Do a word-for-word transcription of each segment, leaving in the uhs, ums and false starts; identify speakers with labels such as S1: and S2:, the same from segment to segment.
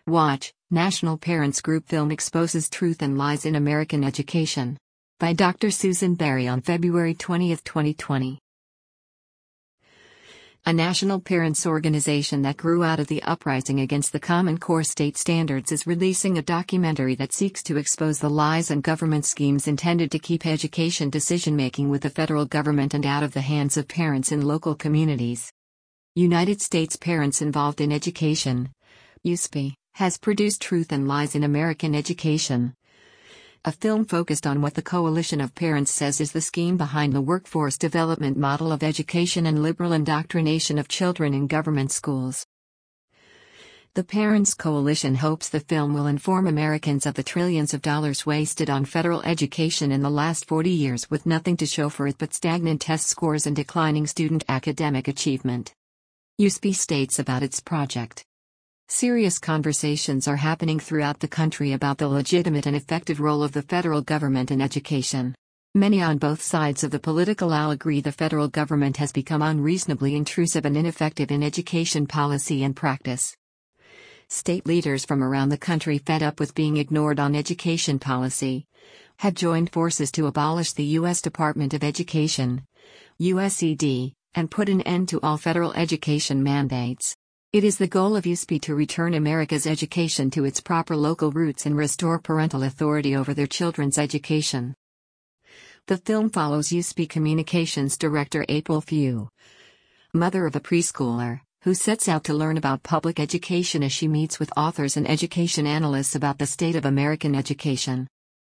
S1: Watch, National Parents Group film exposes truth and lies in American education. By Doctor Susan Berry on February twentieth, twenty twenty. A national parents organization that grew out of the uprising against the Common Core state standards is releasing a documentary that seeks to expose the lies and government schemes intended to keep education decision-making with the federal government and out of the hands of parents in local communities. United States Parents Involved in Education, U S P, has produced Truth and Lies in American Education, a film focused on what the Coalition of Parents says is the scheme behind the workforce development model of education and liberal indoctrination of children in government schools. The Parents Coalition hopes the film will inform Americans of the trillions of dollars wasted on federal education in the last forty years with nothing to show for it but stagnant test scores and declining student academic achievement. U S P states about its project. Serious conversations are happening throughout the country about the legitimate and effective role of the federal government in education. Many on both sides of the political aisle agree the federal government has become unreasonably intrusive and ineffective in education policy and practice. State leaders from around the country, fed up with being ignored on education policy, have joined forces to abolish the U S Department of Education, U S E D, and put an end to all federal education mandates. It is the goal of U S P to return America's education to its proper local roots and restore parental authority over their children's education. The film follows U S P Communications Director April Few, mother of a preschooler, who sets out to learn about public education as she meets with authors and education analysts about the state of American education.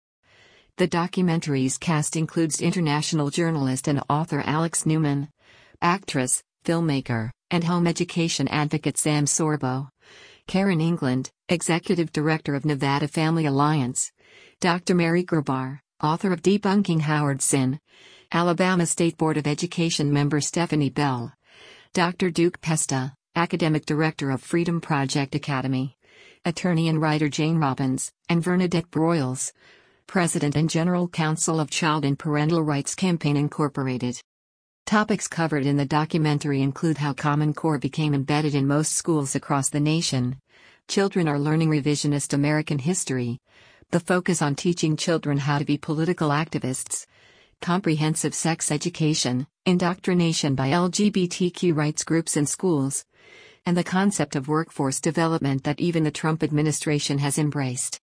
S1: The documentary's cast includes international journalist and author Alex Newman, actress, filmmaker, and home education advocate Sam Sorbo, Karen England, Executive Director of Nevada Family Alliance, Doctor Mary Grabar, author of Debunking Howard Sin, Alabama State Board of Education member Stephanie Bell, Doctor Duke Pesta, Academic Director of Freedom Project Academy, attorney and writer Jane Robbins, and Bernadette Broyles, President and General Counsel of Child and Parental Rights Campaign Incorporated. Topics covered in the documentary include how Common Core became embedded in most schools across the nation, children are learning revisionist American history, the focus on teaching children how to be political activists, comprehensive sex education, indoctrination by L G B T Q rights groups in schools, and the concept of workforce development that even the Trump administration has embraced.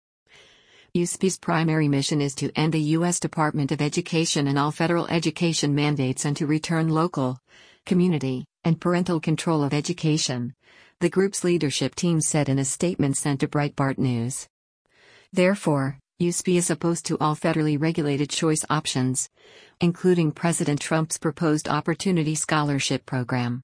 S1: U S P's primary mission is to end the U S Department of Education and all federal education mandates and to return local, community, and parental control of education, the group's leadership team said in a statement sent to Breitbart News. Therefore, U S P is opposed to all federally regulated choice options, including President Trump's proposed Opportunity Scholarship program.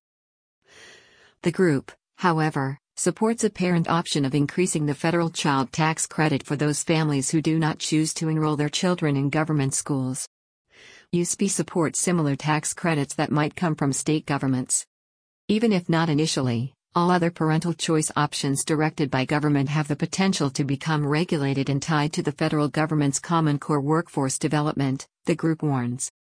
S1: The group, however, supports a parent option of increasing the federal child tax credit for those families who do not choose to enroll their children in government schools. U S P supports similar tax credits that might come from state governments. Even if not initially, all other parental choice options directed by government have the potential to become regulated and tied to the federal government's Common Core workforce development, the group warns.